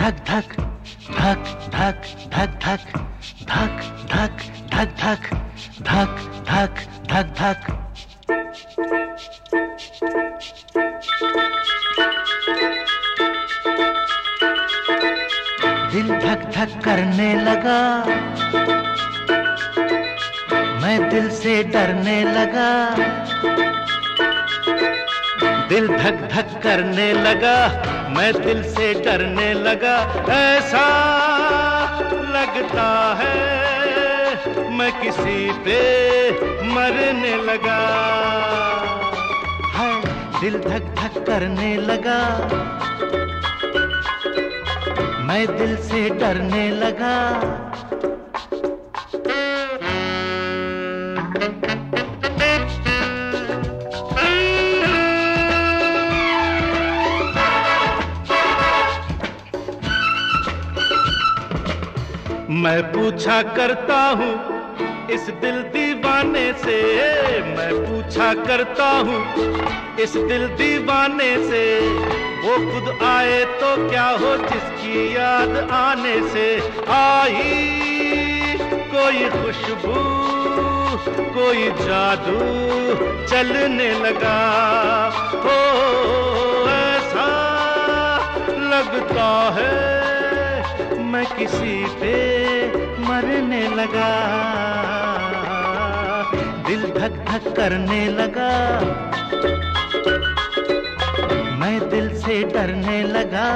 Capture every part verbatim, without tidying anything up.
धक धक धक धक धक धक धक धक धक धक धक धक धक धक। दिल धक धक करने लगा, मैं दिल से डरने लगा। दिल धक धक करने लगा, मैं दिल से डरने लगा। ऐसा लगता है मैं किसी पे मरने लगा। है दिल धक धक करने लगा, मैं दिल से डरने लगा। मैं पूछा करता हूँ इस दिल दीवाने से, मैं पूछा करता हूँ इस दिल दीवाने से, वो खुद आए तो क्या हो जिसकी याद आने से आई कोई खुशबू, कोई जादू चलने लगा। हो ऐसा लगता है मैं किसी पे मरने लगा। दिल धक धक करने लगा, मैं दिल से डरने लगा।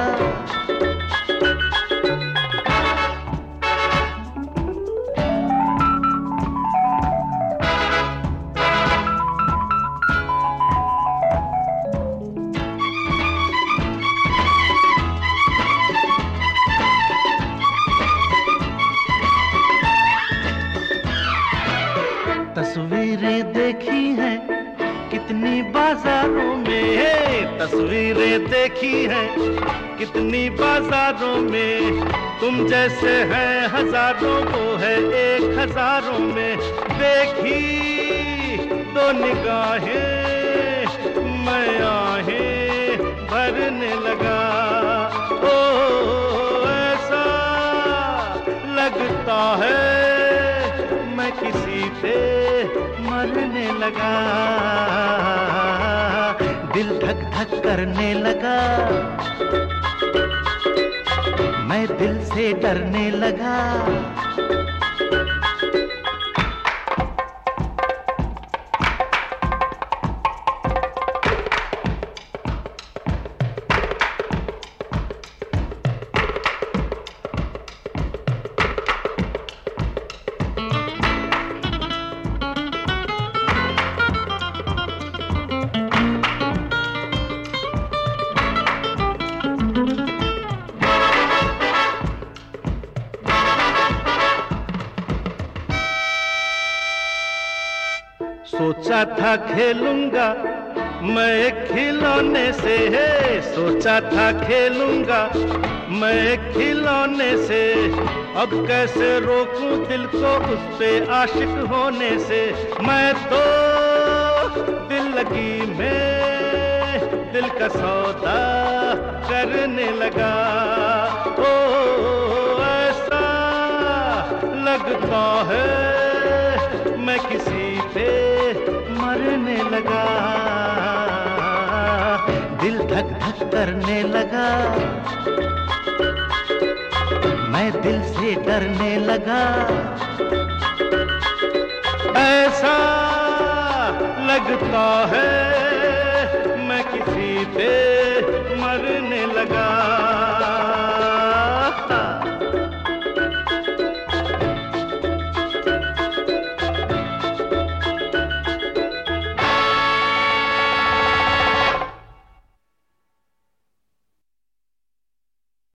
तस्वीरें देखी हैं कितनी बाजारों में, तस्वीरें देखी हैं कितनी बाजारों में। तुम जैसे हैं हजारों, वो है एक हजारों में। देखी दो निगाहें मैं आहें भरने लगा। ओ ऐसा लगता है मैं किसी पे मरने लगा। दिल धक धक करने लगा, मैं दिल से डरने लगा। सोचा था खेलूंगा मैं खिलौने से, है सोचा था खेलूंगा मैं खिलौने से। अब कैसे रोकूं दिल को उस पे आशिक होने से। मैं तो दिल लगी में दिल का सौदा करने लगा। ओ ऐसा लगता है मैं किसी पे मरने लगा। दिल धक धक करने लगा, मैं दिल से डरने लगा। ऐसा लगता है